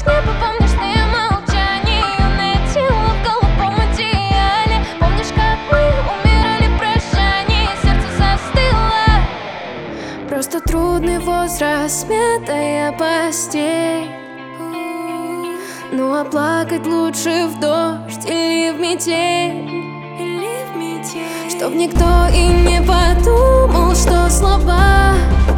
небо, помнишь молчание, юное тело в голубом одеяле. Помнишь, как мы умирали в прощании, сердце застыло. Просто трудный возраст, смятая постель. Ну а плакать лучше в дождь или в метель, чтоб никто и не подумал, что слова